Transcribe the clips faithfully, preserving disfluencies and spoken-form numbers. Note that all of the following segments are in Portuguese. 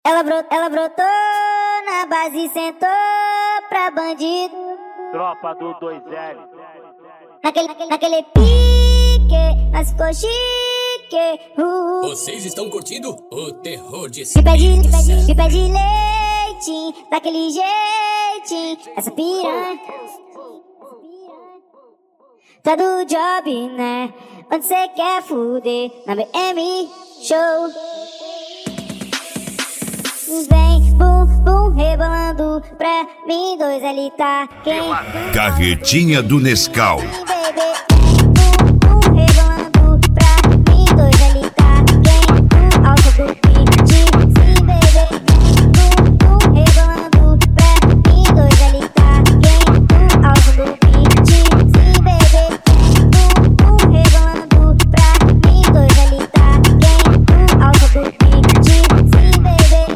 Ela, bro, ela brotou na base e sentou pra bandido. Tropa do dois L. Naquele, naquele pique, mas ficou chique. Uh. Vocês estão curtindo o terror de Me pede, me pede, me pede leitinho, daquele jeitinho. Essa piranha tá do job, né? Onde cê quer fuder? Na B M Show. Vem, bum, bum, rebolando pra mim, dois L tá quem? Carretinha do Nescau. Bebê, bum, bum, rebolando pra mim, dois L tá quem? Alça do beat, sim, bebê. Bum, bum, rebolando pra mim, dois L tá quem? Alça do beat, sim, bebê. Bum, bum, rebolando pra mim, dois L tá quem? Alça do beat, sim, bebê.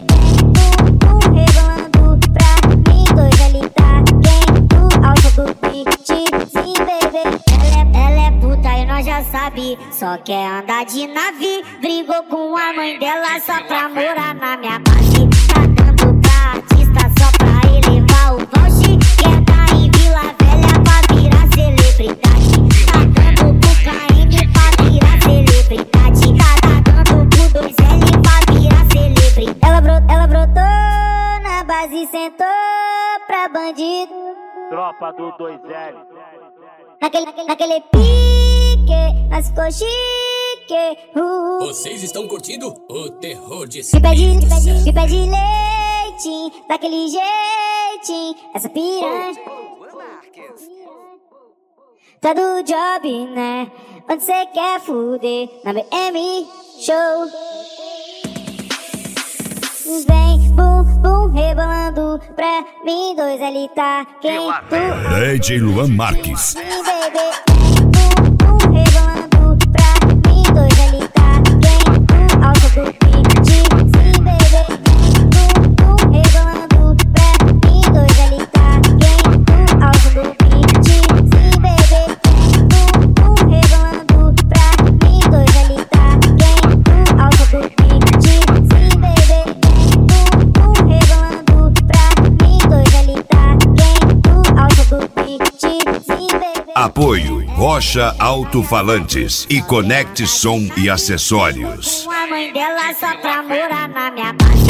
Sabe, só quer andar de nave. Brigou com a mãe dela só pra morar na minha base. Tá dando pra artista só pra elevar o voucher. Quer tá em Vila Velha pra virar celebridade. Tá dando pro K M pra virar celebridade. Tá, tá dando pro dois L pra virar celebridade. Ela, bro, ela brotou na base e sentou pra bandido. Tropa do dois L. Naquele, naquele, naquele pique, mas ficou chique. Uh. Vocês estão curtindo o terror de Me pede, me pede, me pede leitinho, daquele jeitinho. Essa piranha tá do job, né? Onde cê quer fuder? Na B M Show. Vem, bum, bum, rebolando pra mim, dois L tá quem? Tu, D J Luan Marques. sim, bebê. Bum, bum, rebolando pra mim, dois L tá quem? Alça do beat, sim, bebê. Bum, bum, rebolando pra mim, dois L tá quem? Alça do beat, sim, bebê. Bum, bum, rebolando pra mim, dois L tá quem? Alça do beat, sim, bebê. Apoio Rocha Alto-Falantes e Conecte Som e Acessórios. Com a mãe dela só pra morar na minha base.